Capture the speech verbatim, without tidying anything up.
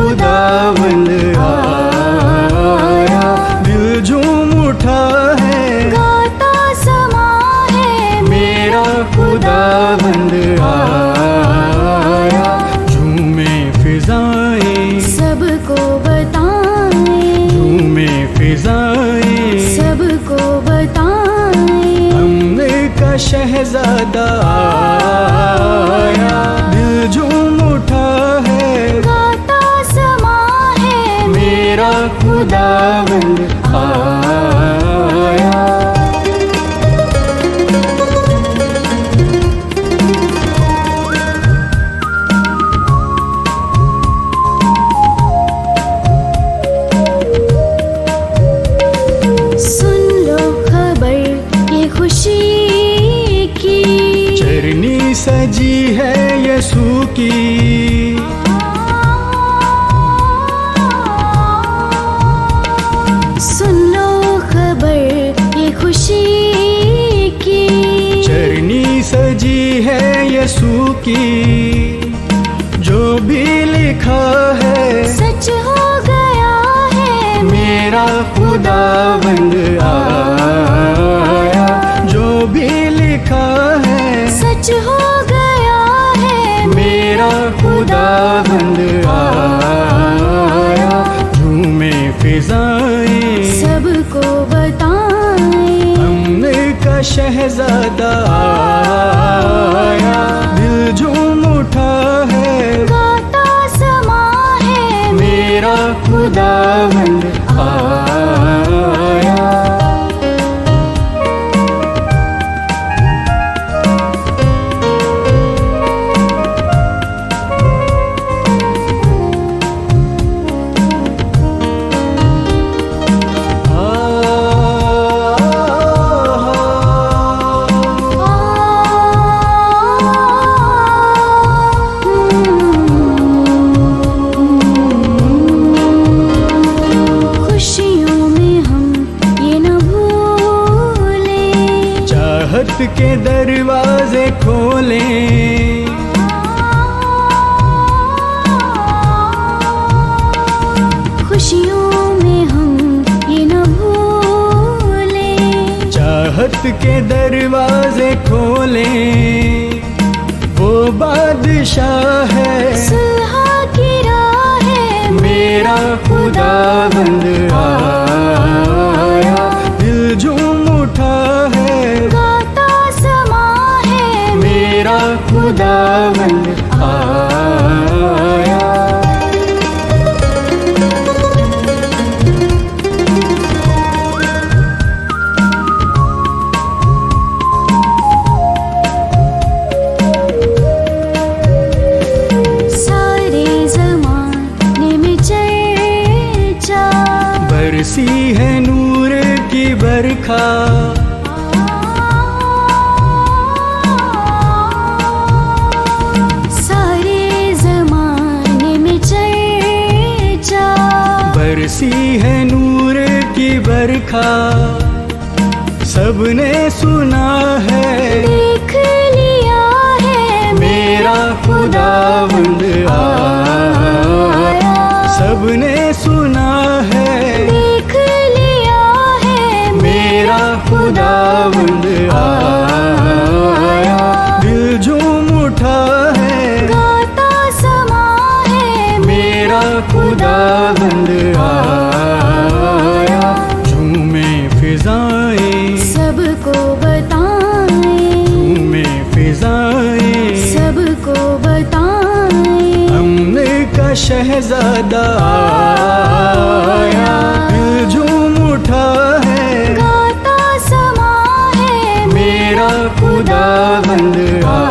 खुदावंद आया। दिल झूम उठा है, गाता समा है, मेरा खुदावंद आया। झूमे फिजाएं सबको बताएं, झूमे फिजाएं सबको बताएं। अमन का शहजादा आया। दिल झूम उठा है, गाता समा है, मेरा खुदावंद आया। सुन लो खबर ये खुशी की, चरनी सजी है यीशु की। सुन लो खबर ये खुशी की, चरनी सजी है यीशु की। जो भी लिखा है सच हो गया है, मेरा खुदावंद आया। जो भी लिखा है सच हो गया है, मेरा खुदावंद आया। झूमे फिजाएं सबको बताएं, अमन का शहजादा आया। दिल झूम उठा है, गाता समा है, मेरा खुदावंद आया। खुशियों में हम ये न भूलें, चाहत के दरवाजे खोलें। खुशियों में हम ये न भूलें, चाहत के दरवाजे खोलें। वो बादशाह है, सुलह की राह है, मेरा खुदावंद आया। दिल झूम उठा है, गाता समा है, मेरा खुदावंद आया। सारे ज़माने में चर्चा, बरसी है नूर की बरखा। सारे ज़माने में चर्चा, बरसी है नूर की बरखा। सबने सुना है, देख लिया है, मेरा खुदावंद आया। सबने सुना है, देख लिया है, मेरा खुदावंद आया। दिल झूम उठा है, गाता समा है, मेरा खुदावंद आया। झूमे फिजाएं सबको बताएं, झूमे फिजाएं सबको बताएं। अमन का शहजादा आया। दिल झूम उठा है, गाता समा है, मेरा खुदावंद आया।